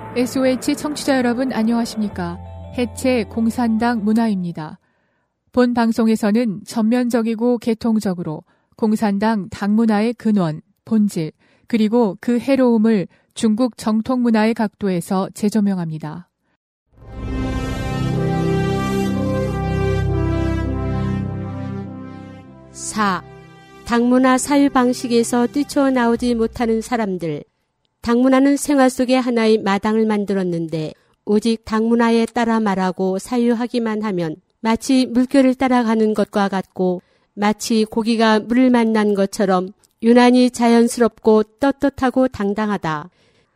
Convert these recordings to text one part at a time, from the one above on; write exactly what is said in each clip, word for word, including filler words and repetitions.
에스오에이치 청취자 여러분 안녕하십니까? 해체 공산당 문화입니다. 본 방송에서는 전면적이고 개통적으로 공산당 당문화의 근원, 본질, 그리고 그 해로움을 중국 정통문화의 각도에서 재조명합니다. 사. 당문화 사유 방식에서 뛰쳐나오지 못하는 사람들. 당문화는 생활 속에 하나의 마당을 만들었는데 오직 당문화에 따라 말하고 사유하기만 하면 마치 물결을 따라가는 것과 같고 마치 고기가 물을 만난 것처럼 유난히 자연스럽고 떳떳하고 당당하다.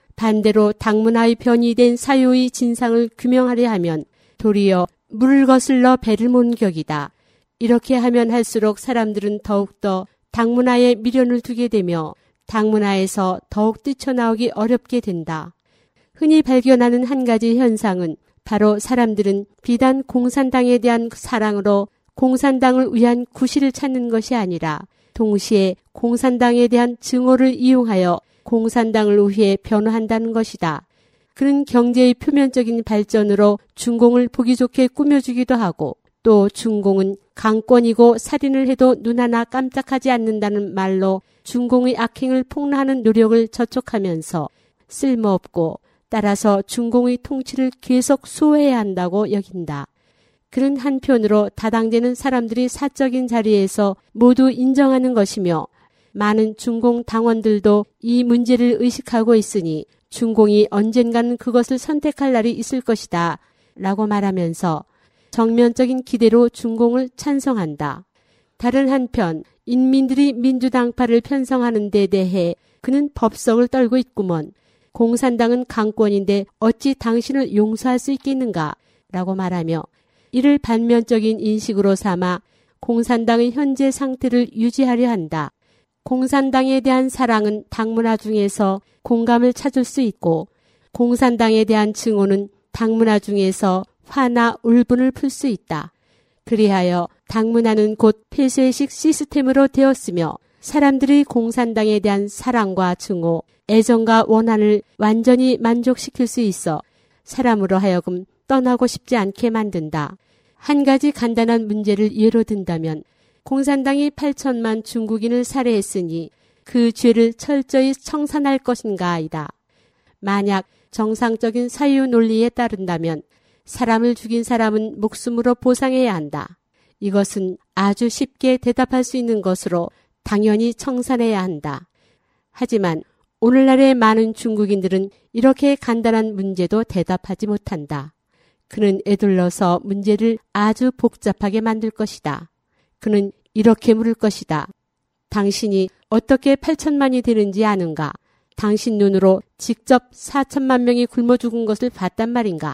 반대로 당문화의 변이된 사유의 진상을 규명하려 하면 도리어 물을 거슬러 배를 몬 격이다. 이렇게 하면 할수록 사람들은 더욱더 당문화에 미련을 두게 되며 당문화에서 더욱 뛰쳐나오기 어렵게 된다. 흔히 발견하는 한 가지 현상은 바로 사람들은 비단 공산당에 대한 사랑으로 공산당을 위한 구실을 찾는 것이 아니라 동시에 공산당에 대한 증오를 이용하여 공산당을 위해 변호한다는 것이다. 그는 경제의 표면적인 발전으로 중공을 보기 좋게 꾸며주기도 하고 또 중공은 강권이고 살인을 해도 눈 하나 깜짝하지 않는다는 말로 중공의 악행을 폭로하는 노력을 저촉하면서 쓸모없고 따라서 중공의 통치를 계속 수호해야 한다고 여긴다. 그는 한편으로 다당제는 사람들이 사적인 자리에서 모두 인정하는 것이며 많은 중공 당원들도 이 문제를 의식하고 있으니 중공이 언젠가는 그것을 선택할 날이 있을 것이다 라고 말하면서 정면적인 기대로 중공을 찬성한다. 다른 한편 인민들이 민주당파를 편성하는 데 대해 그는 법석을 떨고 있구먼. 공산당은 강권인데 어찌 당신을 용서할 수 있겠는가? 라고 말하며 이를 반면적인 인식으로 삼아 공산당의 현재 상태를 유지하려 한다. 공산당에 대한 사랑은 당문화 중에서 공감을 찾을 수 있고 공산당에 대한 증오는 당문화 중에서 화나 울분을 풀 수 있다. 그리하여 당문화는 곧 폐쇄식 시스템으로 되었으며 사람들이 공산당에 대한 사랑과 증오, 애정과 원한을 완전히 만족시킬 수 있어 사람으로 하여금 떠나고 싶지 않게 만든다. 한 가지 간단한 문제를 예로 든다면 공산당이 팔천만 중국인을 살해했으니 그 죄를 철저히 청산할 것인가이다. 만약 정상적인 사유 논리에 따른다면 사람을 죽인 사람은 목숨으로 보상해야 한다. 이것은 아주 쉽게 대답할 수 있는 것으로 당연히 청산해야 한다. 하지만 오늘날의 많은 중국인들은 이렇게 간단한 문제도 대답하지 못한다. 그는 에둘러서 문제를 아주 복잡하게 만들 것이다. 그는 이렇게 물을 것이다. 당신이 어떻게 팔천만이 되는지 아는가? 당신 눈으로 직접 사천만 명이 굶어 죽은 것을 봤단 말인가?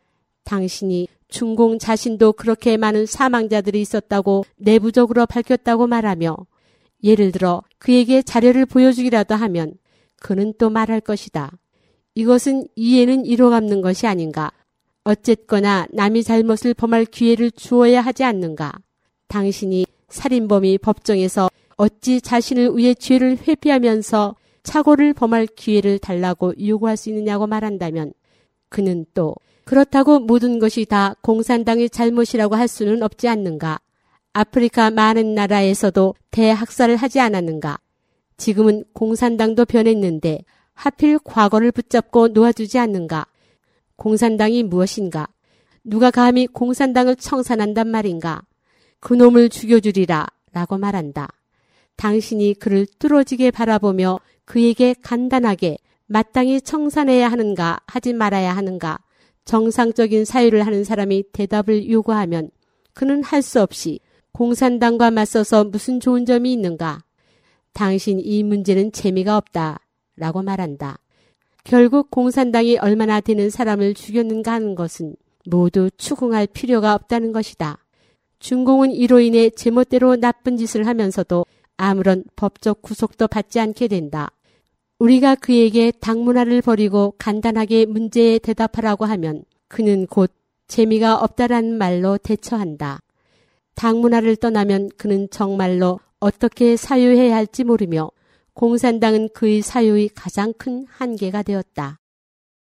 당신이 중공 자신도 그렇게 많은 사망자들이 있었다고 내부적으로 밝혔다고 말하며 예를 들어 그에게 자료를 보여주기라도 하면 그는 또 말할 것이다. 이것은 이해는 이로 갚는 것이 아닌가. 어쨌거나 남이 잘못을 범할 기회를 주어야 하지 않는가. 당신이 살인범이 법정에서 어찌 자신을 위해 죄를 회피하면서 착오를 범할 기회를 달라고 요구할 수 있느냐고 말한다면 그는 또 그렇다고 모든 것이 다 공산당의 잘못이라고 할 수는 없지 않는가. 아프리카 많은 나라에서도 대학살을 하지 않았는가. 지금은 공산당도 변했는데 하필 과거를 붙잡고 놓아주지 않는가. 공산당이 무엇인가? 누가 감히 공산당을 청산한단 말인가? 그놈을 죽여주리라 라고 말한다. 당신이 그를 뚫어지게 바라보며 그에게 간단하게 마땅히 청산해야 하는가 하지 말아야 하는가 정상적인 사유를 하는 사람이 대답을 요구하면 그는 할 수 없이 공산당과 맞서서 무슨 좋은 점이 있는가? 당신 이 문제는 재미가 없다 라고 말한다. 결국 공산당이 얼마나 되는 사람을 죽였는가 하는 것은 모두 추궁할 필요가 없다는 것이다. 중공은 이로 인해 제멋대로 나쁜 짓을 하면서도 아무런 법적 구속도 받지 않게 된다. 우리가 그에게 당문화를 버리고 간단하게 문제에 대답하라고 하면 그는 곧 재미가 없다라는 말로 대처한다. 당문화를 떠나면 그는 정말로 어떻게 사유해야 할지 모르며 공산당은 그의 사유의 가장 큰 한계가 되었다.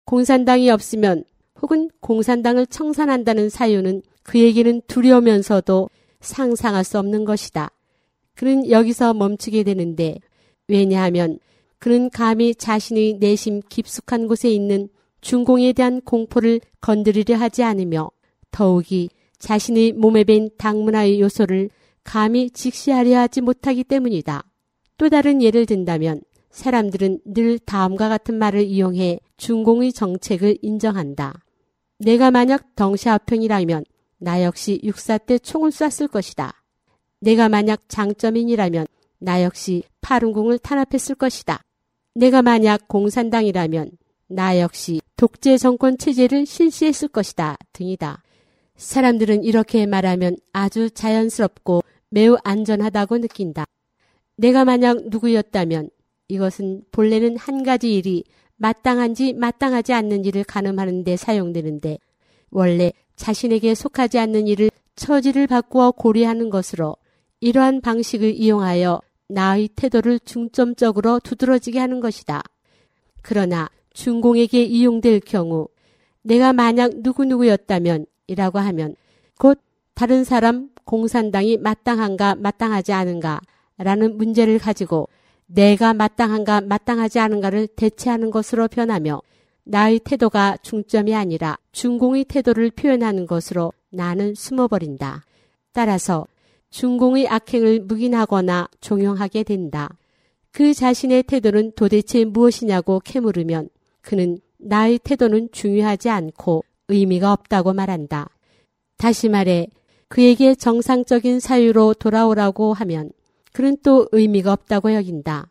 공산당이 없으면 혹은 공산당을 청산한다는 사유는 그에게는 두려우면서도 상상할 수 없는 것이다. 그는 여기서 멈추게 되는데 왜냐하면 그는 감히 자신의 내심 깊숙한 곳에 있는 중공에 대한 공포를 건드리려 하지 않으며 더욱이 자신의 몸에 밴 당문화의 요소를 감히 직시하려 하지 못하기 때문이다. 또 다른 예를 든다면 사람들은 늘 다음과 같은 말을 이용해 중공의 정책을 인정한다. 내가 만약 덩샤오평이라면 나 역시 육사 때 총을 쐈을 것이다. 내가 만약 장점인이라면 나 역시 파룬궁을 탄압했을 것이다. 내가 만약 공산당이라면 나 역시 독재 정권 체제를 실시했을 것이다 등이다. 사람들은 이렇게 말하면 아주 자연스럽고 매우 안전하다고 느낀다. 내가 만약 누구였다면 이것은 본래는 한 가지 일이 마땅한지 마땅하지 않는지를 가늠하는 데 사용되는데 원래 자신에게 속하지 않는 일을 처지를 바꾸어 고려하는 것으로 이러한 방식을 이용하여 나의 태도를 중점적으로 두드러지게 하는 것이다. 그러나 중공에게 이용될 경우 내가 만약 누구누구였다면 이라고 하면 곧 다른 사람 공산당이 마땅한가 마땅하지 않은가 라는 문제를 가지고 내가 마땅한가 마땅하지 않은가를 대체하는 것으로 변하며 나의 태도가 중점이 아니라 중공의 태도를 표현하는 것으로 나는 숨어버린다. 따라서 중공의 악행을 묵인하거나 종용하게 된다. 그 자신의 태도는 도대체 무엇이냐고 캐물으면 그는 나의 태도는 중요하지 않고 의미가 없다고 말한다. 다시 말해 그에게 정상적인 사유로 돌아오라고 하면 그는 또 의미가 없다고 여긴다.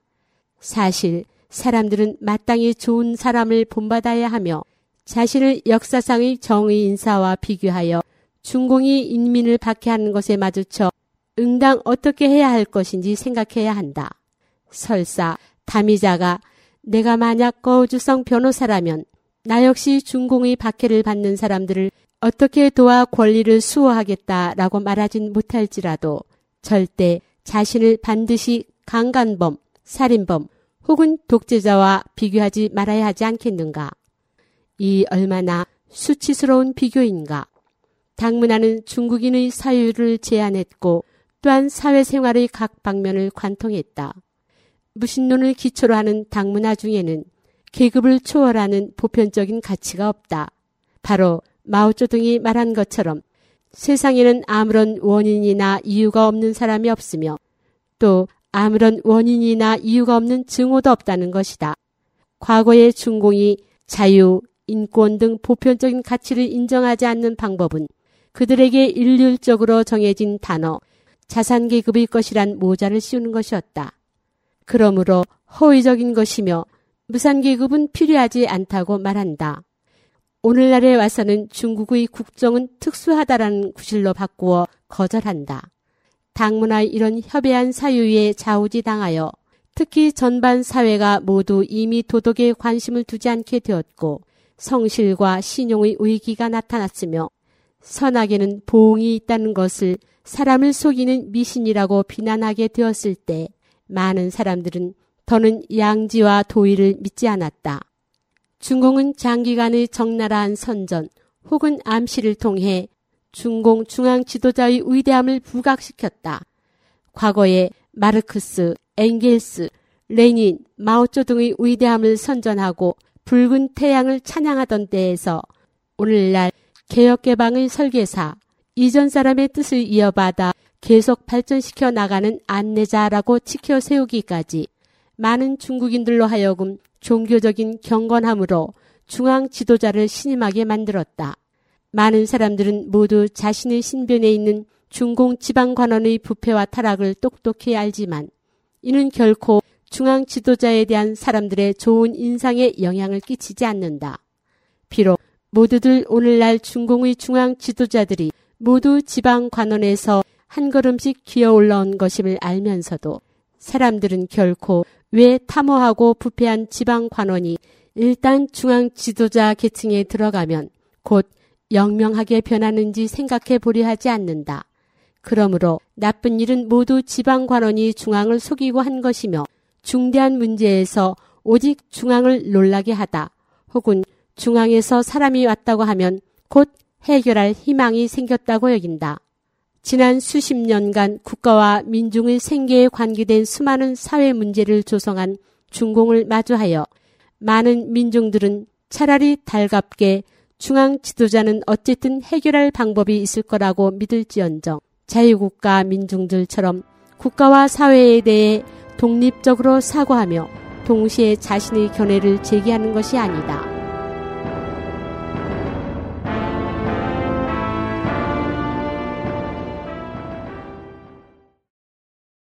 사실 사람들은 마땅히 좋은 사람을 본받아야 하며 자신을 역사상의 정의 인사와 비교하여 중공이 인민을 박해하는 것에 마주쳐 응당 어떻게 해야 할 것인지 생각해야 한다. 설사 담의자가 내가 만약 거주성 변호사라면 나 역시 중공의 박해를 받는 사람들을 어떻게 도와 권리를 수호하겠다라고 말하진 못할지라도 절대 자신을 반드시 강간범, 살인범 혹은 독재자와 비교하지 말아야 하지 않겠는가. 이 얼마나 수치스러운 비교인가. 당문화는 중국인의 사유를 제안했고 또한 사회생활의 각 방면을 관통했다. 무신론을 기초로 하는 당문화 중에는 계급을 초월하는 보편적인 가치가 없다. 바로 마오쩌둥이 말한 것처럼 세상에는 아무런 원인이나 이유가 없는 사람이 없으며 또 아무런 원인이나 이유가 없는 증오도 없다는 것이다. 과거의 중공이 자유, 인권 등 보편적인 가치를 인정하지 않는 방법은 그들에게 일률적으로 정해진 단어, 자산계급의 것이란 모자를 씌우는 것이었다. 그러므로 허위적인 것이며 무산계급은 필요하지 않다고 말한다. 오늘날에 와서는 중국의 국정은 특수하다라는 구실로 바꾸어 거절한다. 당문화의 이런 협회한 사유에 좌우지당하여 특히 전반 사회가 모두 이미 도덕에 관심을 두지 않게 되었고 성실과 신용의 위기가 나타났으며 선악에는 보응이 있다는 것을 사람을 속이는 미신이라고 비난하게 되었을 때 많은 사람들은 더는 양지와 도의를 믿지 않았다. 중공은 장기간의 적나라한 선전 혹은 암시를 통해 중공 중앙 지도자의 위대함을 부각시켰다. 과거에 마르크스, 엥겔스, 레닌, 마오쩌둥의 위대함을 선전하고 붉은 태양을 찬양하던 때에서 오늘날 개혁개방의 설계사, 이전 사람의 뜻을 이어받아 계속 발전시켜 나가는 안내자라고 지켜 세우기까지 많은 중국인들로 하여금 종교적인 경건함으로 중앙 지도자를 신임하게 만들었다. 많은 사람들은 모두 자신의 신변에 있는 중공 지방관원의 부패와 타락을 똑똑히 알지만 이는 결코 중앙 지도자에 대한 사람들의 좋은 인상에 영향을 끼치지 않는다. 비록 모두들 오늘날 중공의 중앙 지도자들이 모두 지방관원에서 한 걸음씩 기어 올라온 것임을 알면서도 사람들은 결코 왜 탐호하고 부패한 지방관원이 일단 중앙 지도자 계층에 들어가면 곧 영명하게 변하는지 생각해 보려 하지 않는다. 그러므로 나쁜 일은 모두 지방관원이 중앙을 속이고 한 것이며 중대한 문제에서 오직 중앙을 놀라게 하다 혹은 중앙에서 사람이 왔다고 하면 곧 해결할 희망이 생겼다고 여긴다. 지난 수십 년간 국가와 민중의 생계에 관계된 수많은 사회 문제를 조성한 중공을 마주하여 많은 민중들은 차라리 달갑게 중앙 지도자는 어쨌든 해결할 방법이 있을 거라고 믿을지언정 자유국가 민중들처럼 국가와 사회에 대해 독립적으로 사고하며 동시에 자신의 견해를 제기하는 것이 아니다.